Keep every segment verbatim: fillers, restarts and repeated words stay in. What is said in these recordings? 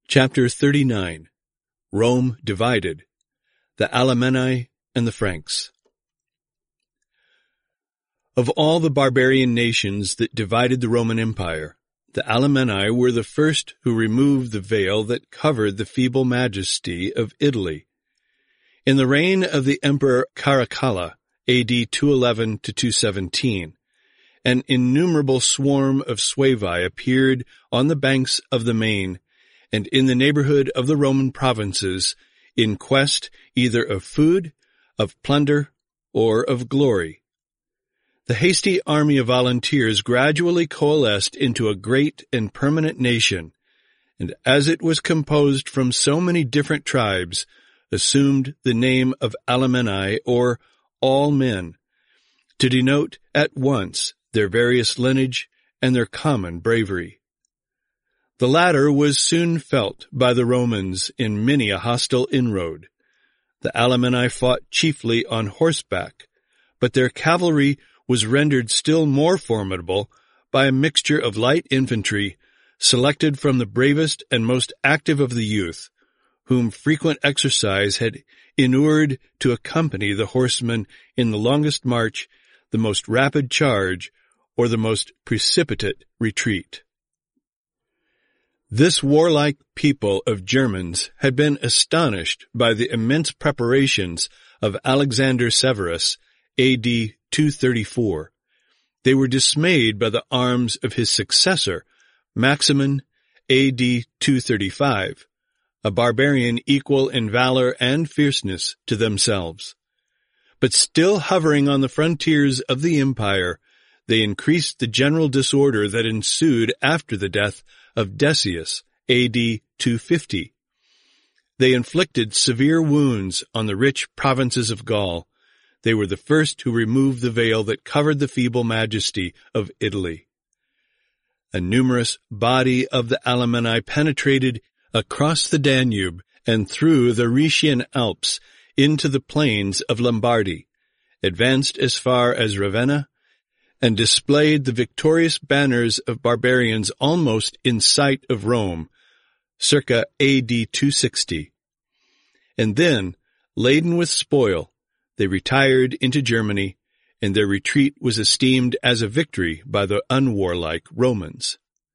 Chapter thirty-nine. Rome divided. The Alemanni and the Franks. Of all the barbarian nations that divided the Roman Empire, the Alemanni were the first who removed the veil that covered the feeble majesty of Italy. In the reign of the Emperor Caracalla, A D two eleven to two seventeen, an innumerable swarm of Suevi appeared on the banks of the Main and in the neighborhood of the Roman provinces in quest either of food, of plunder, or of glory. The hasty army of volunteers gradually coalesced into a great and permanent nation, and as it was composed from so many different tribes, assumed the name of Alemanni, or all men, to denote at once their various lineage and their common bravery. The latter was soon felt by the Romans in many a hostile inroad. The Alemanni fought chiefly on horseback, but their cavalry was rendered still more formidable by a mixture of light infantry selected from the bravest and most active of the youth, whom frequent exercise had inured to accompany the horsemen in the longest march, the most rapid charge, or the most precipitate retreat. This warlike people of Germans had been astonished by the immense preparations of Alexander Severus, A D two thirty-four. They were dismayed by the arms of his successor, Maximin, A D two thirty-five, a barbarian equal in valor and fierceness to themselves. But still hovering on the frontiers of the empire, they increased the general disorder that ensued after the death of Decius, A D two fifty. They inflicted severe wounds on the rich provinces of Gaul. They were the first who removed the veil that covered the feeble majesty of Italy. A numerous body of the Alemanni penetrated across the Danube and through the Rhaetian Alps into the plains of Lombardy, advanced as far as Ravenna, and displayed the victorious banners of barbarians almost in sight of Rome, circa A D two sixty. And then, laden with spoil, they retired into Germany, and their retreat was esteemed as a victory by the unwarlike Romans.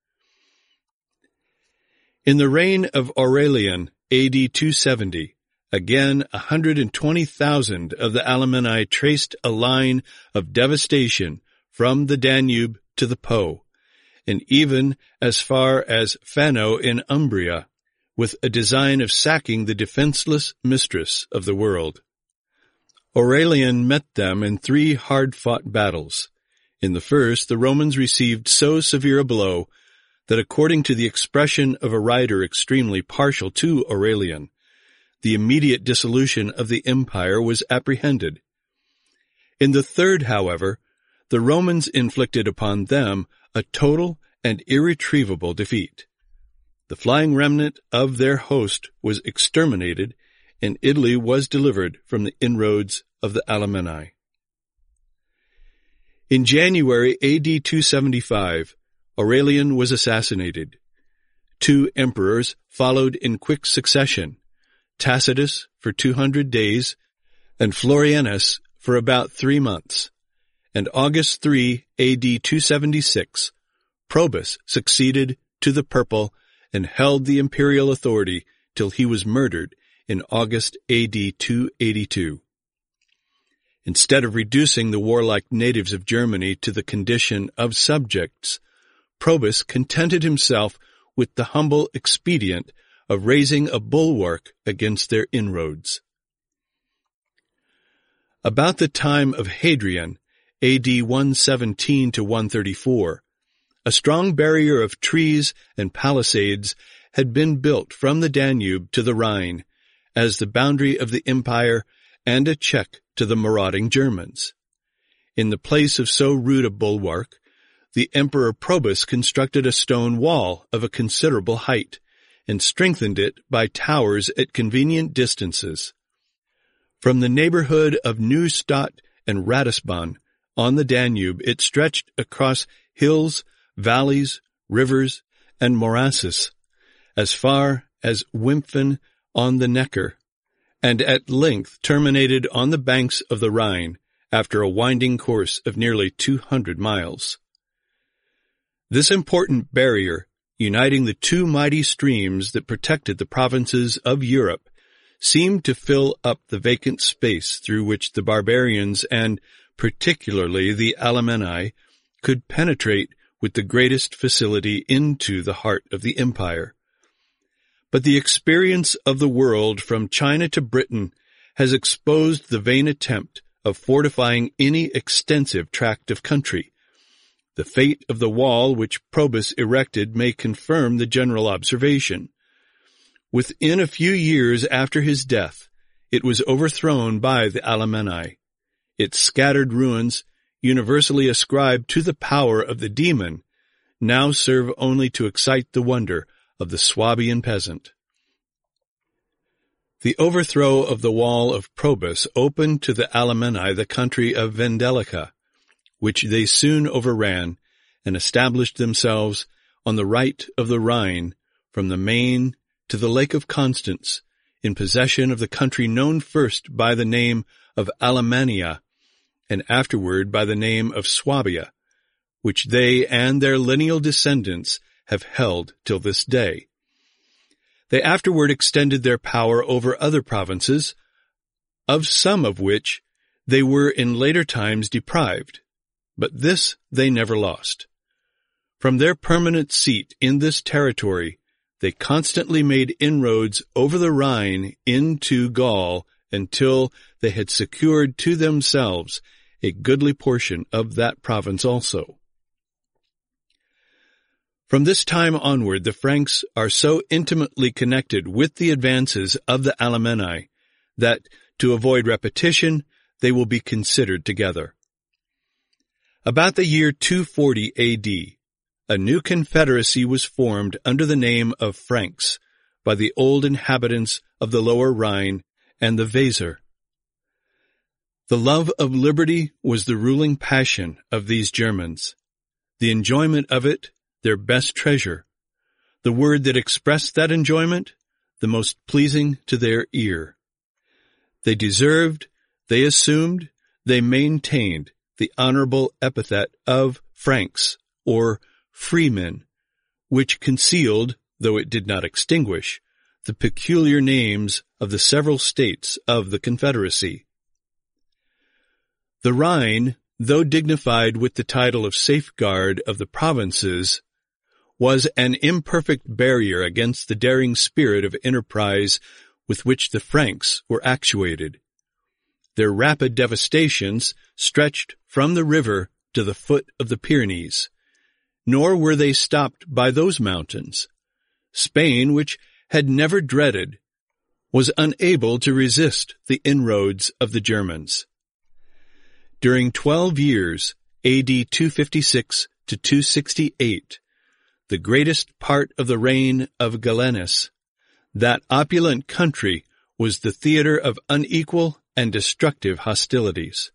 In the reign of Aurelian, A D two seventy, again a hundred and twenty thousand of the Alemanni traced a line of devastation from the Danube to the Po, and even as far as Fano in Umbria, with a design of sacking the defenseless mistress of the world. Aurelian met them in three hard-fought battles. In the first, the Romans received so severe a blow that, according to the expression of a writer extremely partial to Aurelian, the immediate dissolution of the empire was apprehended. In the third, however, the Romans inflicted upon them a total and irretrievable defeat. The flying remnant of their host was exterminated, and Italy was delivered from the inroads of the Alemanni. In January A D two seventy-five, Aurelian was assassinated. Two emperors followed in quick succession, Tacitus for two hundred days, and Florianus for about three months. And August third, A D two seventy-six, Probus succeeded to the purple and held the imperial authority till he was murdered in August A D two eighty-two. Instead of reducing the warlike natives of Germany to the condition of subjects, Probus contented himself with the humble expedient of raising a bulwark against their inroads. About the time of Hadrian, A D one seventeen to one thirty-four, a strong barrier of trees and palisades had been built from the Danube to the Rhine as the boundary of the empire and a check to the marauding Germans. In the place of so rude a bulwark, the Emperor Probus constructed a stone wall of a considerable height and strengthened it by towers at convenient distances. From the neighborhood of Neustadt and Ratisbon on the Danube, it stretched across hills, valleys, rivers, and morasses, as far as Wimpfen on the Neckar, and at length terminated on the banks of the Rhine after a winding course of nearly two hundred miles. This important barrier, uniting the two mighty streams that protected the provinces of Europe, seemed to fill up the vacant space through which the barbarians, and particularly the Alemanni, could penetrate with the greatest facility into the heart of the empire. But the experience of the world from China to Britain has exposed the vain attempt of fortifying any extensive tract of country. The fate of the wall which Probus erected may confirm the general observation. Within a few years after his death, it was overthrown by the Alemanni. Its scattered ruins, universally ascribed to the power of the demon, now serve only to excite the wonder of the Swabian peasant. The overthrow of the wall of Probus opened to the Alemanni the country of Vendelica, which they soon overran and established themselves on the right of the Rhine from the Main to the Lake of Constance, in possession of the country known first by the name of Alemannia and afterward by the name of Swabia, which they and their lineal descendants have held till this day. They afterward extended their power over other provinces, of some of which they were in later times deprived, but this they never lost. From their permanent seat in this territory, they constantly made inroads over the Rhine into Gaul until they had secured to themselves a goodly portion of that province also. From this time onward, the Franks are so intimately connected with the advances of the Alemanni that, to avoid repetition, they will be considered together. About the year two forty A D, a new confederacy was formed under the name of Franks by the old inhabitants of the lower Rhine and the Weser. The love of liberty was the ruling passion of these Germans, the enjoyment of it their best treasure, the word that expressed that enjoyment the most pleasing to their ear. They deserved, they assumed, they maintained the honorable epithet of Franks, or freemen, which concealed, though it did not extinguish, the peculiar names of the several states of the Confederacy. The Rhine, though dignified with the title of safeguard of the provinces, was an imperfect barrier against the daring spirit of enterprise with which the Franks were actuated. Their rapid devastations stretched from the river to the foot of the Pyrenees, nor were they stopped by those mountains. Spain, which had never dreaded, was unable to resist the inroads of the Germans. During twelve years, A D two fifty-six to two sixty-eight, the greatest part of the reign of Gallienus, that opulent country was the theater of unequal and destructive hostilities.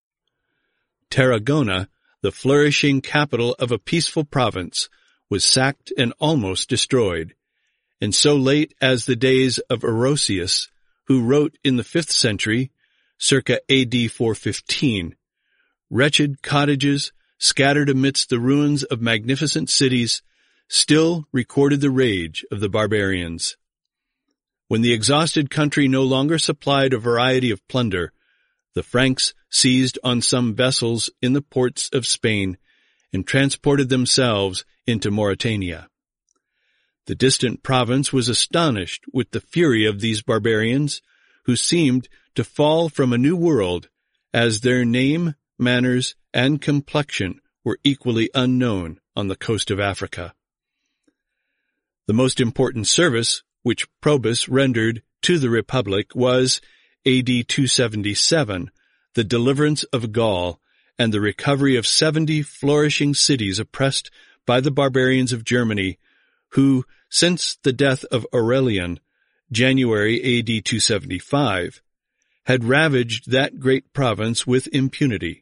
Tarragona, the flourishing capital of a peaceful province, was sacked and almost destroyed, and so late as the days of Orosius, who wrote in the fifth century, circa A D four fifteen, wretched cottages, scattered amidst the ruins of magnificent cities, still recorded the rage of the barbarians. When the exhausted country no longer supplied a variety of plunder, the Franks seized on some vessels in the ports of Spain and transported themselves into Mauritania. The distant province was astonished with the fury of these barbarians, who seemed to fall from a new world, as their name, manners, and complexion were equally unknown on the coast of Africa. The most important service which Probus rendered to the Republic was, A D two seventy-seven, the deliverance of Gaul and the recovery of seventy flourishing cities oppressed by the barbarians of Germany, who, since the death of Aurelian, January A D two seventy-five, had ravaged that great province with impunity.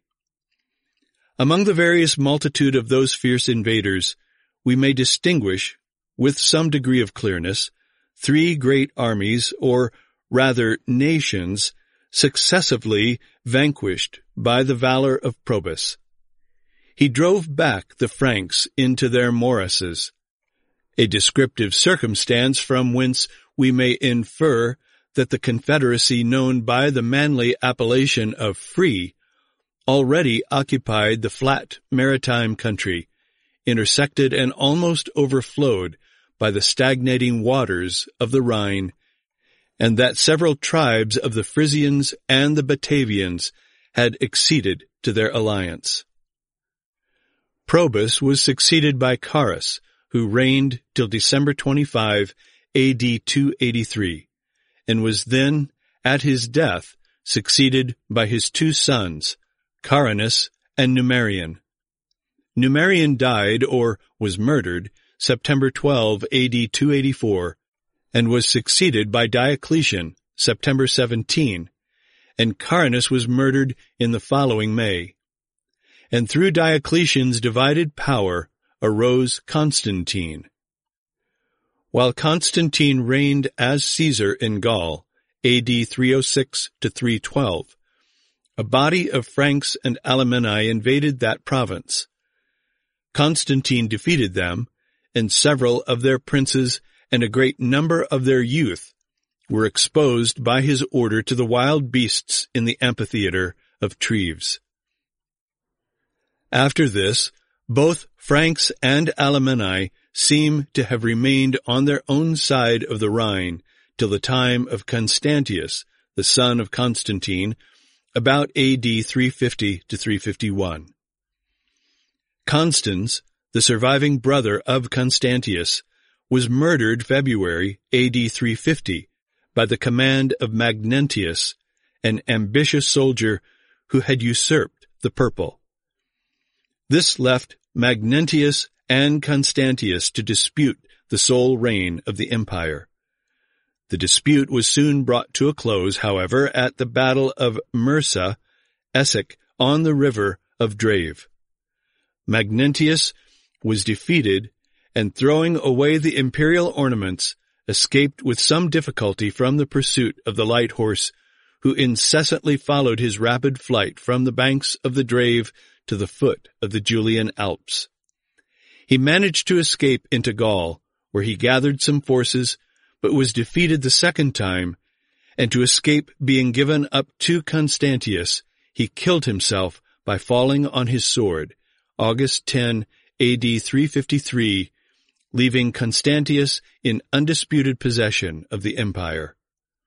Among the various multitude of those fierce invaders, we may distinguish, with some degree of clearness, three great armies, or rather nations, successively vanquished by the valor of Probus. He drove back the Franks into their morasses, a descriptive circumstance from whence we may infer that the confederacy known by the manly appellation of Free already occupied the flat maritime country, intersected and almost overflowed by the stagnating waters of the Rhine, and that several tribes of the Frisians and the Batavians had acceded to their alliance. Probus was succeeded by Carus, who reigned till December twenty-fifth, A D two eighty-three, and was then, at his death, succeeded by his two sons, Carinus and Numerian. Numerian died, or was murdered, September twelfth, A D two eighty-four, and was succeeded by Diocletian, September seventeenth, and Carinus was murdered in the following May. And through Diocletian's divided power arose Constantine. While Constantine reigned as Caesar in Gaul, A D three oh six to three twelve, a body of Franks and Alemanni invaded that province. Constantine defeated them, and several of their princes and a great number of their youth were exposed by his order to the wild beasts in the amphitheatre of Treves. After this, both Franks and Alemanni seem to have remained on their own side of the Rhine till the time of Constantius, the son of Constantine, about A D three fifty to three fifty-one. Constans, the surviving brother of Constantius, was murdered February A D three fifty by the command of Magnentius, an ambitious soldier who had usurped the purple. This left Magnentius and Constantius to dispute the sole reign of the empire. The dispute was soon brought to a close, however, at the Battle of Mursa, Essek, on the river of Drave. Magnentius was defeated, and throwing away the imperial ornaments, escaped with some difficulty from the pursuit of the light horse, who incessantly followed his rapid flight from the banks of the Drave to the foot of the Julian Alps. He managed to escape into Gaul, where he gathered some forces, but was defeated the second time, and to escape being given up to Constantius, he killed himself by falling on his sword, August tenth, A D three fifty-three, leaving Constantius in undisputed possession of the empire.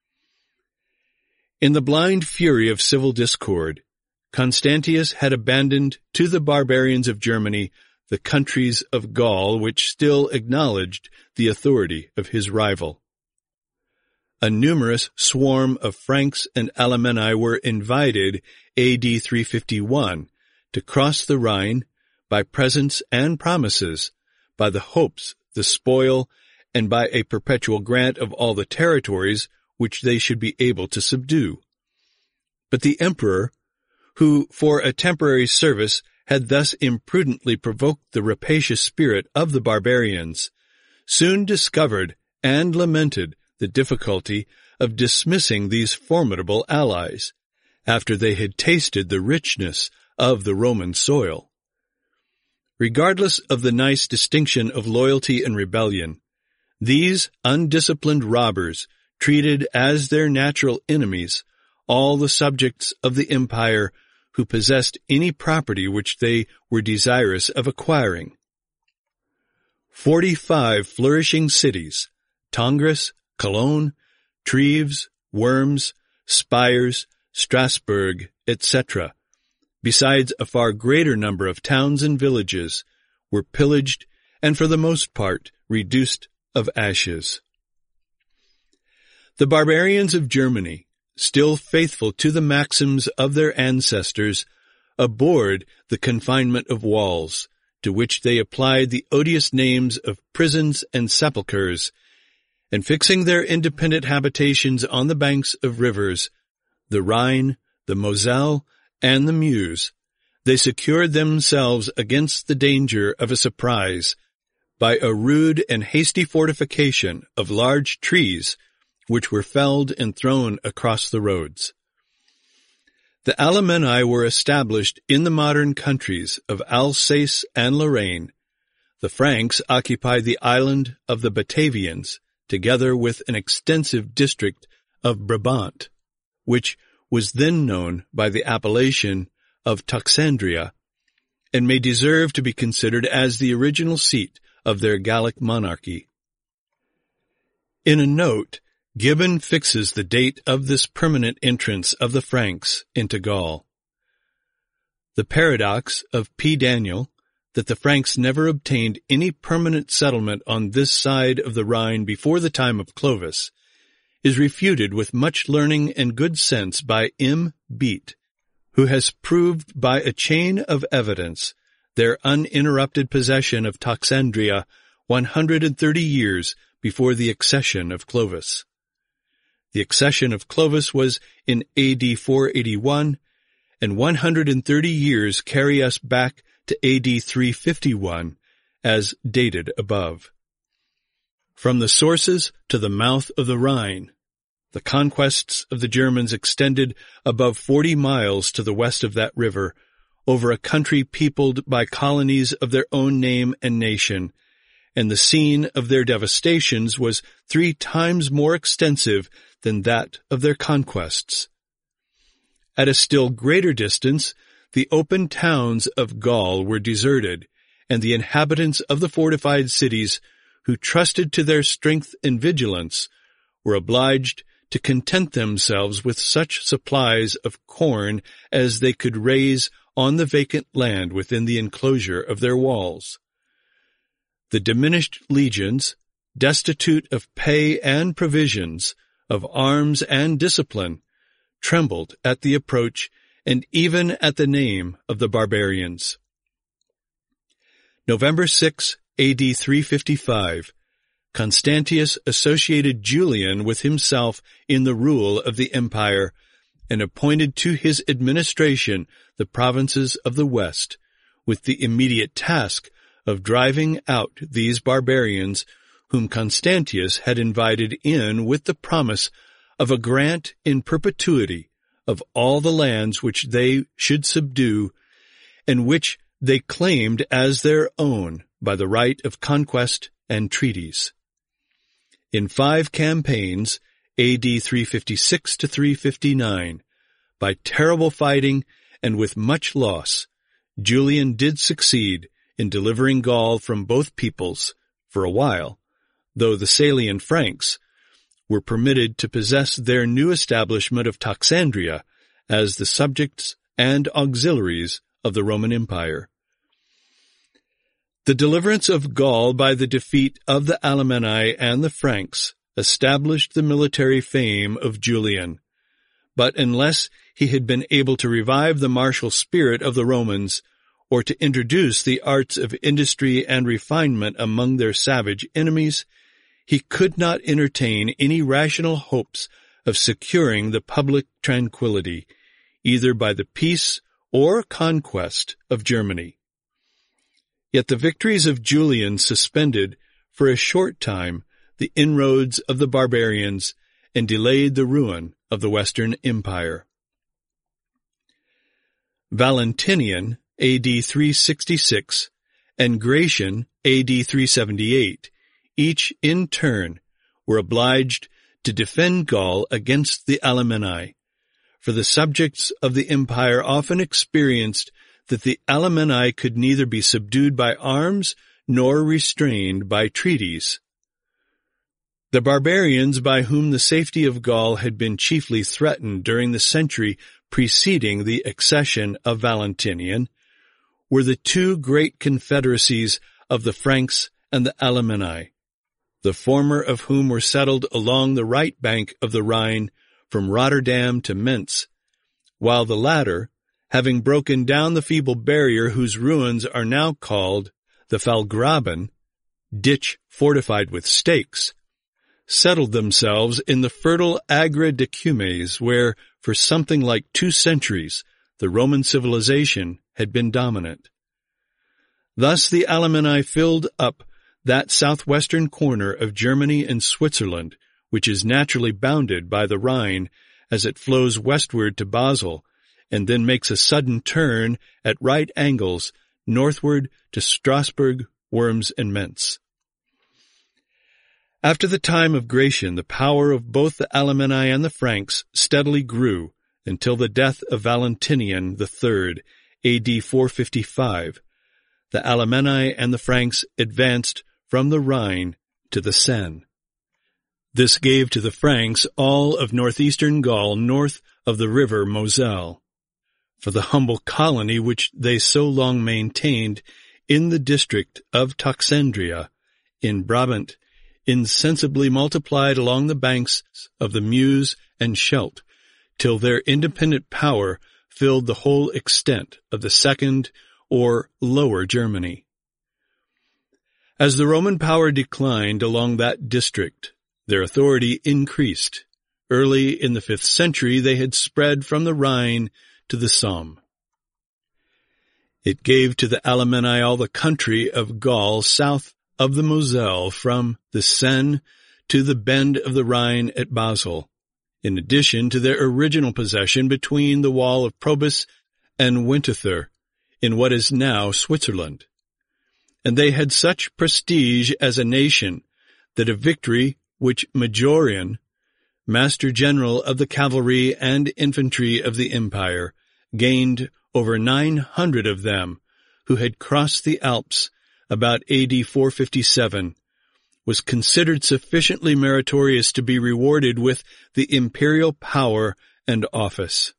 In the blind fury of civil discord, Constantius had abandoned to the barbarians of Germany the countries of Gaul which still acknowledged the authority of his rival. A numerous swarm of Franks and Alemanni were invited A D three fifty-one to cross the Rhine by presents and promises, by the hopes, the spoil, and by a perpetual grant of all the territories which they should be able to subdue. But the emperor, who for a temporary service had thus imprudently provoked the rapacious spirit of the barbarians, soon discovered and lamented the difficulty of dismissing these formidable allies, after they had tasted the richness of the Roman soil. Regardless of the nice distinction of loyalty and rebellion, these undisciplined robbers treated as their natural enemies all the subjects of the empire who possessed any property which they were desirous of acquiring. Forty-five flourishing cities, Tongres, Cologne, Treves, Worms, Spires, Strasbourg, et cetera, besides a far greater number of towns and villages, were pillaged and for the most part reduced of ashes. The barbarians of Germany, still faithful to the maxims of their ancestors, abhorred the confinement of walls, to which they applied the odious names of prisons and sepulchres, and fixing their independent habitations on the banks of rivers, the Rhine, the Moselle, and the Meuse, they secured themselves against the danger of a surprise by a rude and hasty fortification of large trees which were felled and thrown across the roads. The Alemanni were established in the modern countries of Alsace and Lorraine. The Franks occupied the island of the Batavians, together with an extensive district of Brabant, which was then known by the appellation of Toxandria, and may deserve to be considered as the original seat of their Gallic monarchy. In a note, Gibbon fixes the date of this permanent entrance of the Franks into Gaul. The paradox of P. Daniel, that the Franks never obtained any permanent settlement on this side of the Rhine before the time of Clovis, is refuted with much learning and good sense by M. Beat, who has proved by a chain of evidence their uninterrupted possession of Toxandria one hundred thirty years before the accession of Clovis. The accession of Clovis was in A D four eighty-one, and one hundred thirty years carry us back to A D three fifty-one, as dated above. From the sources to the mouth of the Rhine, the conquests of the Germans extended above forty miles to the west of that river, over a country peopled by colonies of their own name and nation, and the scene of their devastations was three times more extensive than that of their conquests. At a still greater distance, the open towns of Gaul were deserted, and the inhabitants of the fortified cities, who trusted to their strength and vigilance, were obliged to content themselves with such supplies of corn as they could raise on the vacant land within the enclosure of their walls. The diminished legions, destitute of pay and provisions, of arms and discipline, trembled at the approach and even at the name of the barbarians. November sixth, A D three fifty-five, Constantius associated Julian with himself in the rule of the empire, and appointed to his administration the provinces of the west, with the immediate task of driving out these barbarians whom Constantius had invited in with the promise of a grant in perpetuity of all the lands which they should subdue, and which they claimed as their own by the right of conquest and treaties. In five campaigns, A D three fifty-six to three fifty-nine, by terrible fighting and with much loss, Julian did succeed in delivering Gaul from both peoples for a while, though the Salian Franks were permitted to possess their new establishment of Toxandria as the subjects and auxiliaries of the Roman Empire. The deliverance of Gaul by the defeat of the Alemanni and the Franks established the military fame of Julian, but unless he had been able to revive the martial spirit of the Romans, or to introduce the arts of industry and refinement among their savage enemies, he could not entertain any rational hopes of securing the public tranquillity, either by the peace or conquest of Germany. Yet the victories of Julian suspended, for a short time, the inroads of the barbarians and delayed the ruin of the Western Empire. Valentinian, A D three sixty-six, and Gratian, A D three seventy-eight, each in turn were obliged to defend Gaul against the Alemanni, for the subjects of the empire often experienced that the Alemanni could neither be subdued by arms nor restrained by treaties. The barbarians, by whom the safety of Gaul had been chiefly threatened during the century preceding the accession of Valentinian, were the two great confederacies of the Franks and the Alemanni, the former of whom were settled along the right bank of the Rhine from Rotterdam to Mentz, while the latter, having broken down the feeble barrier whose ruins are now called the Fallgraben, ditch fortified with stakes, settled themselves in the fertile Agra de Cumes, where, for something like two centuries, the Roman civilization had been dominant. Thus the Alemanni filled up that southwestern corner of Germany and Switzerland, which is naturally bounded by the Rhine as it flows westward to Basel, and then makes a sudden turn at right angles northward to Strasbourg, Worms, and Mentz. After the time of Gratian, the power of both the Alemanni and the Franks steadily grew until the death of Valentinian the Third, A D four fifty-five. The Alemanni and the Franks advanced from the Rhine to the Seine. This gave to the Franks all of northeastern Gaul north of the river Moselle. For the humble colony which they so long maintained in the district of Toxandria, in Brabant, insensibly multiplied along the banks of the Meuse and Scheldt, till their independent power filled the whole extent of the second or Lower Germany. As the Roman power declined along that district, their authority increased. Early in the fifth century they had spread from the Rhine to the Somme. It gave to the Alemanni all the country of Gaul south of the Moselle from the Seine to the bend of the Rhine at Basel, in addition to their original possession between the wall of Probus and Winterthur, in what is now Switzerland. And they had such prestige as a nation that a victory which Majorian, Master General of the cavalry and infantry of the empire, gained over nine hundred of them who had crossed the Alps about A D four fifty-seven, was considered sufficiently meritorious to be rewarded with the imperial power and office.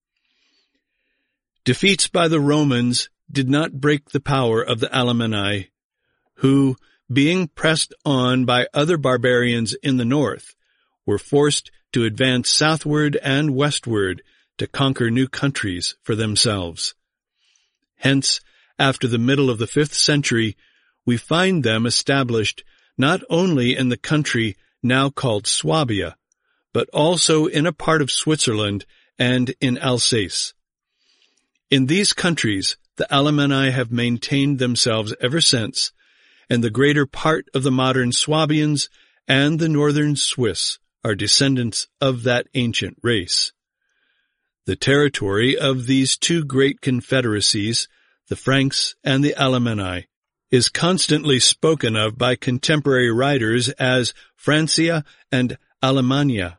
Defeats by the Romans did not break the power of the Alemanni, who, being pressed on by other barbarians in the north, were forced to advance southward and westward to conquer new countries for themselves. Hence, after the middle of the fifth century, we find them established not only in the country now called Swabia, but also in a part of Switzerland and in Alsace. In these countries, the Alemanni have maintained themselves ever since, and the greater part of the modern Swabians and the northern Swiss are descendants of that ancient race. The territory of these two great confederacies, the Franks and the Alemanni, is constantly spoken of by contemporary writers as Francia and Alemannia.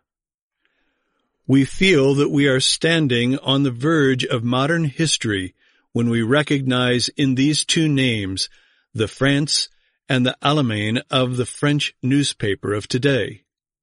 We feel that we are standing on the verge of modern history when we recognize in these two names the France and the Allemagne of the French newspaper of today.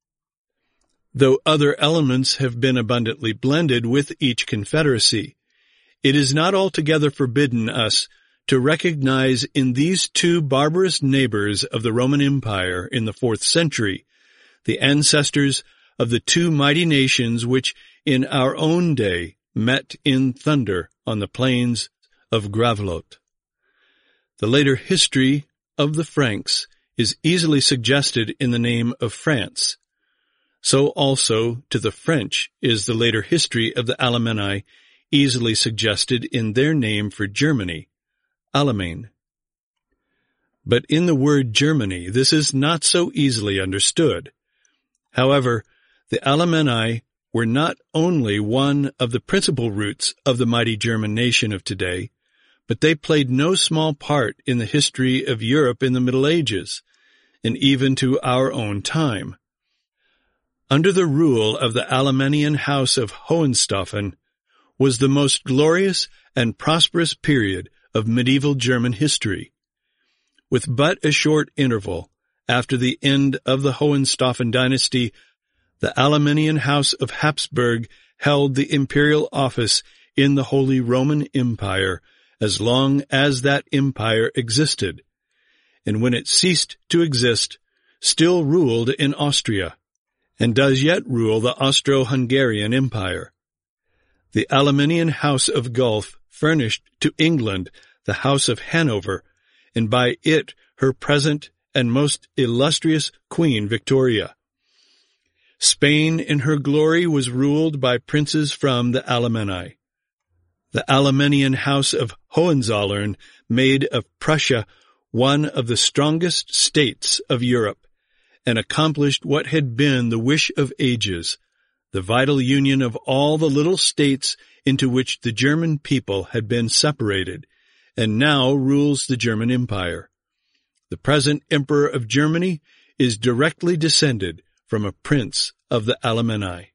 Though other elements have been abundantly blended with each confederacy, it is not altogether forbidden us to recognize in these two barbarous neighbors of the Roman Empire in the fourth century the ancestors of the two mighty nations which in our own day met in thunder on the plains of Gravelotte. The later history of the Franks is easily suggested in the name of France. So also to the French is the later history of the Alemanni easily suggested in their name for Germany, Allemagne. But in the word Germany, this is not so easily understood. However, the Alemanni were not only one of the principal roots of the mighty German nation of today, but they played no small part in the history of Europe in the Middle Ages, and even to our own time. Under the rule of the Alemannian house of Hohenstaufen was the most glorious and prosperous period of medieval German history. With but a short interval after the end of the Hohenstaufen dynasty, the Alemannian house of Habsburg held the imperial office in the Holy Roman Empire as long as that empire existed, and when it ceased to exist, still ruled in Austria, and does yet rule the Austro-Hungarian Empire. The Alemannian house of Guelph furnished to England the house of Hanover, and by it her present and most illustrious Queen Victoria. Spain in her glory was ruled by princes from the Alemanni. The Alemannian house of Hohenzollern made of Prussia one of the strongest states of Europe, and accomplished what had been the wish of ages, the vital union of all the little states into which the German people had been separated, and now rules the German Empire. The present Emperor of Germany is directly descended from a prince of the Alemanni.